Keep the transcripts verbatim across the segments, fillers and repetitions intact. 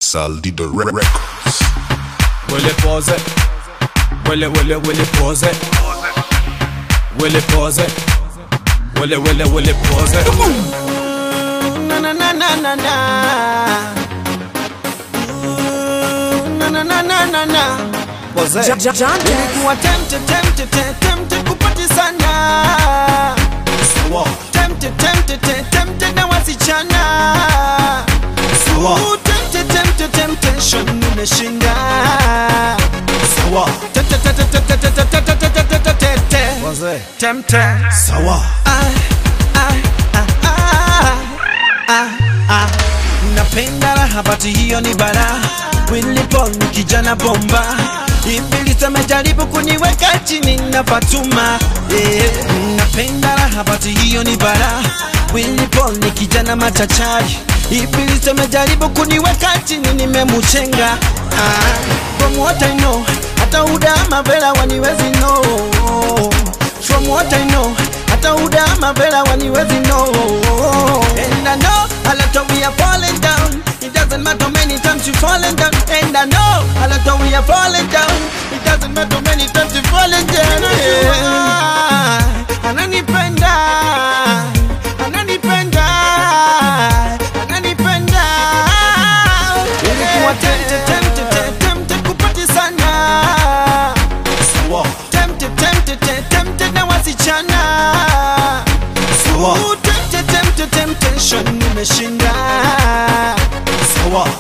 Saldido Records. Will it pause it? Will it, will it, will it pause it? Will it pause it? Will it, will it, will it pause it? Na na na na na na. Na na na na na na. Pause it. Nilikuwa tempted, tempted, tempted kupati sana. Sawa. Tempted, tempted, tempted na wasichana. Sawa. Tempted, tempted, temptation nimeshinda. Sawa. Pause it. Tempted. Sawa. Ah, ah, ah, ah, ah, ah. Napenda raha bati hiyo ni bara. Willy Paul ni kijana bomba. Ibilisi amejaribu kuniweka chini na Fatuma, yeah. Napenda raha bati hiyo ni bara. Willy Paul ni kijana machachari. Ibilisi amejaribu kuniweka chini nimemuchenga. Ah, from what I know, hata udama vela waniwezi know. From what I know, hata udama vela waniwezi know. And I know a lot of we are falling down. It doesn't matter many times you falling down. And I know a lot of we are falling down. It doesn't matter many times you falling down. Yeah. Ananipenda, ananipenda, ananipenda. Nilikuwa tempted, tempted, tempted kupati sana. Sawa. Tempted, tempted, tempted na wasichana. Sawa. Tempted, tempted, temptation nimeshinda. Sawa.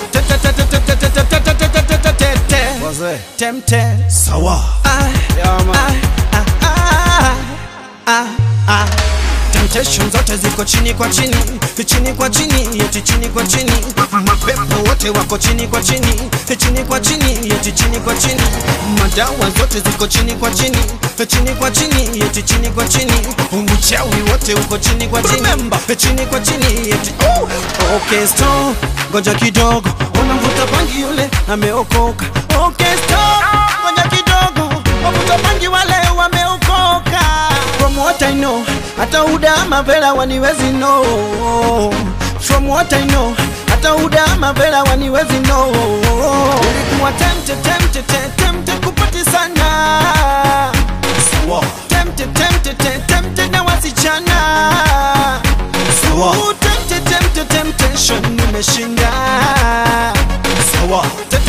Pause it. Tempted. Sawa. Ah, Yeah, man. ah, ah, ah, ah, ah. Temptation zote ziko chini kwa chini, chini kwa chini, yeti chini kwa chini. Mapepo wote wako chini kwa chini, chini kwa chini, yeti chini kwa chini. Madawa zote ziko chini kwa chini, chini kwa chini, yeti chini kwa chini. Uchawi wote uko chini kwa chini, chini kwa chini, yeti oh. Okay, stop, ngoja kidogo, unamvuta bangi yule ameokoka. Okay, stop, ngoja kidogo, wavuta bangi wale wameokoka. From what I know, hata udama vela waniwezi know. From what I know, hata udama vela waniwezi know. Nilikuwa tempted, tempted, tempted kupati sana. Sawa. Tempted, tempted, tempted na wasichana. Sawa. Tempted, tempted, temptation nimeshinda. Sawa.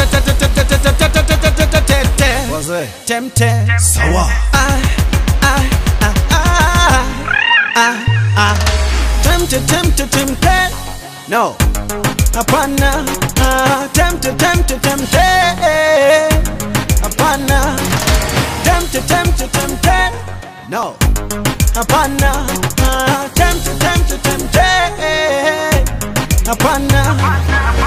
Pause it. Tempted. Sawa. Ah, ah, ah, ah, ah, ah. Tempted, tempted, tempted. No. Hapana. Ah, tempted, tempted, tempted. Hapana. Tempted, tempted, tempted. No. Hapana. Ah, tempted, tempted, tempted. Hapana.